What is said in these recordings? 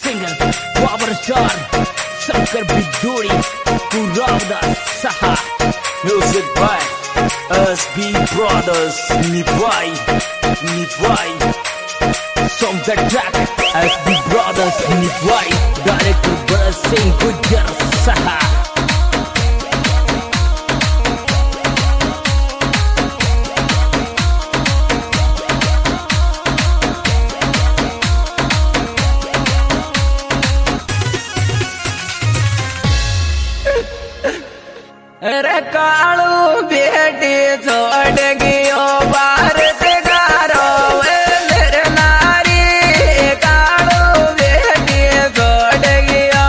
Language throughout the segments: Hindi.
सिंगर पावर स्टार शंकर बिजोड़ी पुरावदास सहा म्यूजिक बाय SB Brothers निभाई song the track SB Brothers निभाई डायरेक्टर भरत सिंह गुज्जर सहा अरे कालू बेटी छोड़ गयो भारत गारो मेरे नारी कालू बेटी छोड़ गया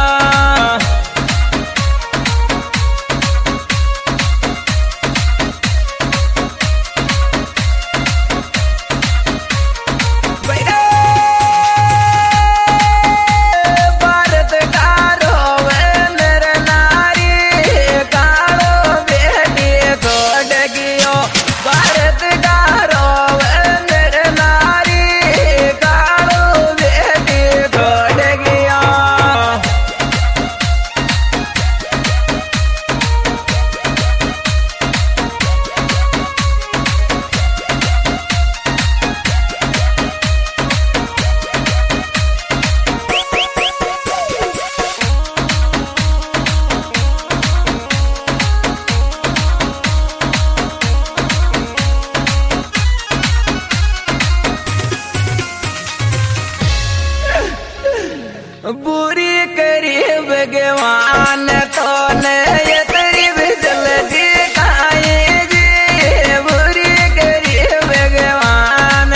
भारत गारो मेरे नारी कालू छोड़ गयो भारत गारो मेरे नारी कालू बेटी छोड़ गया बुरी करी भगवान तो ने ये तेरी बिजल दिखाए जी बुरी करी भगवान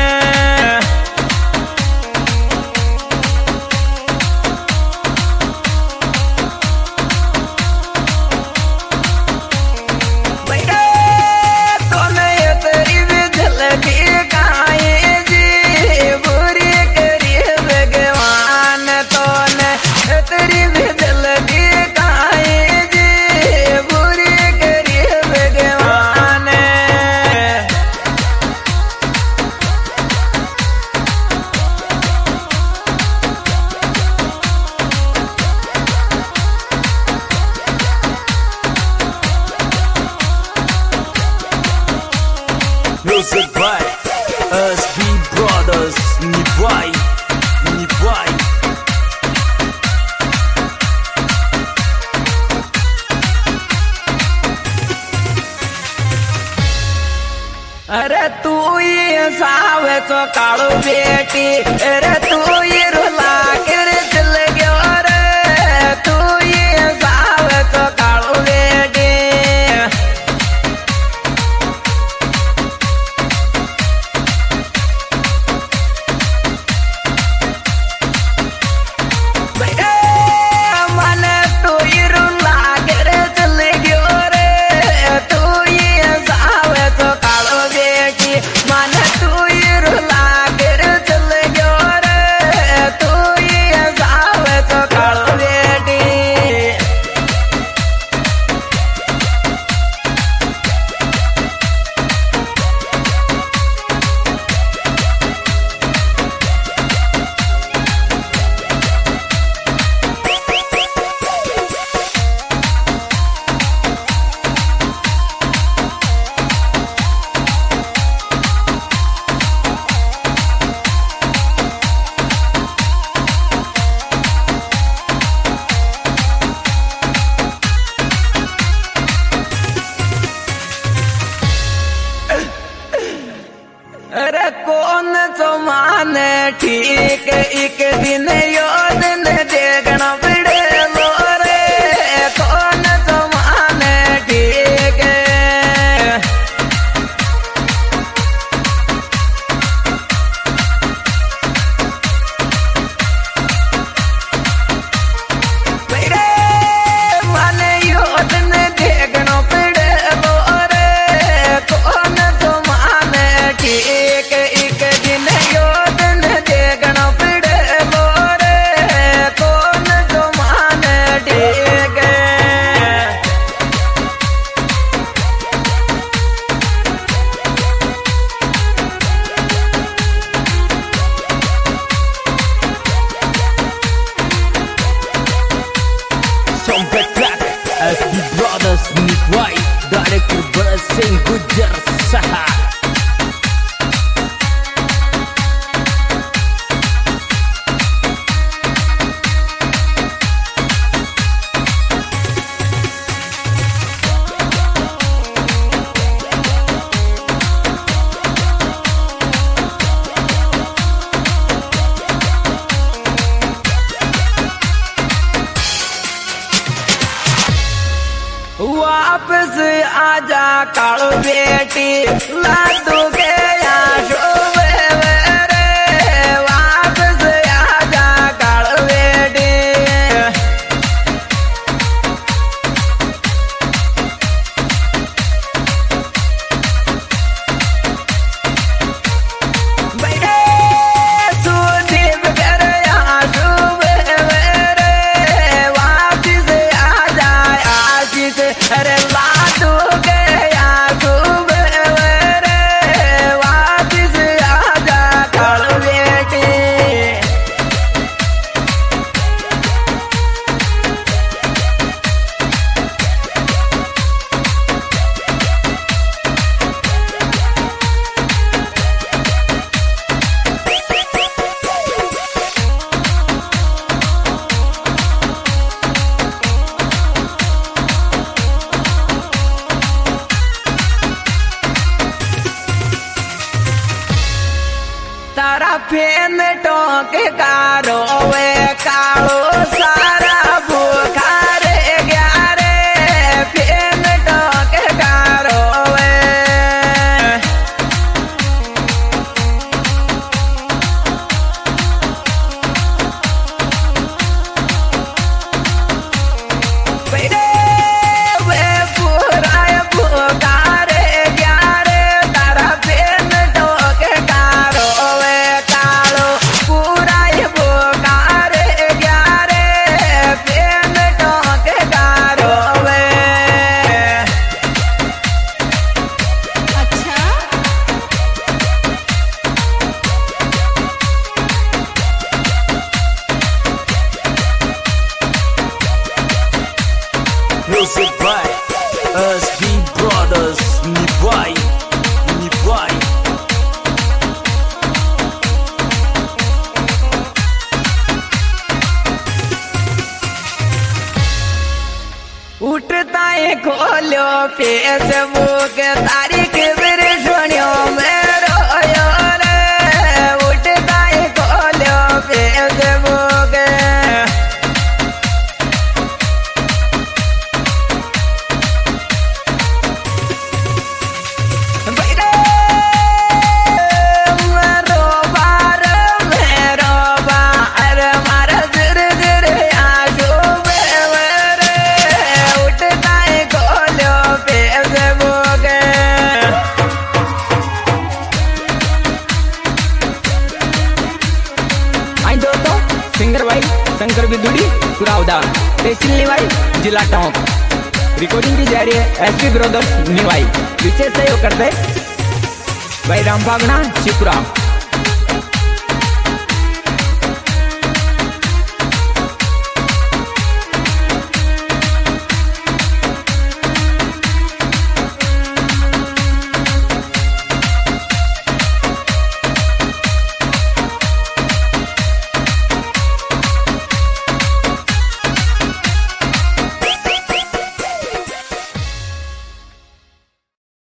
भैया तो ने ये तेरी बिजल दिखाए जी बुरी करी भगवान तेरी बिजल दिखाए जी बुरी करी भगवान म्यूजिक बाय SB Brothers निभाई अरे तू ये सावे तो कालू बेटी अरे तू ये रुला कर चल गयो रे तू ये सावे तो कालू बेटी मने तू ये रुला कर चल गयो रे तू ये सावे तो कालू बेटी मन तू ये रुला कर चल गयो रे तू ये सावे तो कालू बेटी अरे कौन तो माने ठीक एक दिन यो दिन देखना पड़े मोरे कौन तो माने ठीक माने यो दिन देखना पड़े मोरे कौन तो माने ठीक एक दिन यो दिन देखना पड़े मोरे वापस आजा कालो बेटी लादू के आशो रे वापस आजा कालो बेटी बैठे सुदीप कर आशो रे वापस आजा आशीष अरे लादू के आशो रे वापस आजा कालो बेटी तारा फेन टोके कारो वे कालो सारा बुखार ग्यारे फेन टोके कारो वे बैठे वे पूरा बुखार ग्यारे तारा फेन टोके कारो वे कालो पूरा बुखार ग्यारे फेन टोके कारो वे अच्छा Music by SB Brothers Nivai. उठता है खोलो फेसबुक तारीख फिर सुनियो मेरो रे उठता है खोलो फेसबुक बैठे मेरो बार मारा जिर जिर आशो रे उठता है खोलो फेसबुक आई दोस्तों सिंगर भाई शंकर बिदुड़ी कुरावदा तहसील निवाई जिला टोंक रिकॉर्डिंग की जा रही है एसपी ब्रदर्स निवाई विशेष सहयोग करते भाई राम भागना शिवपुरा।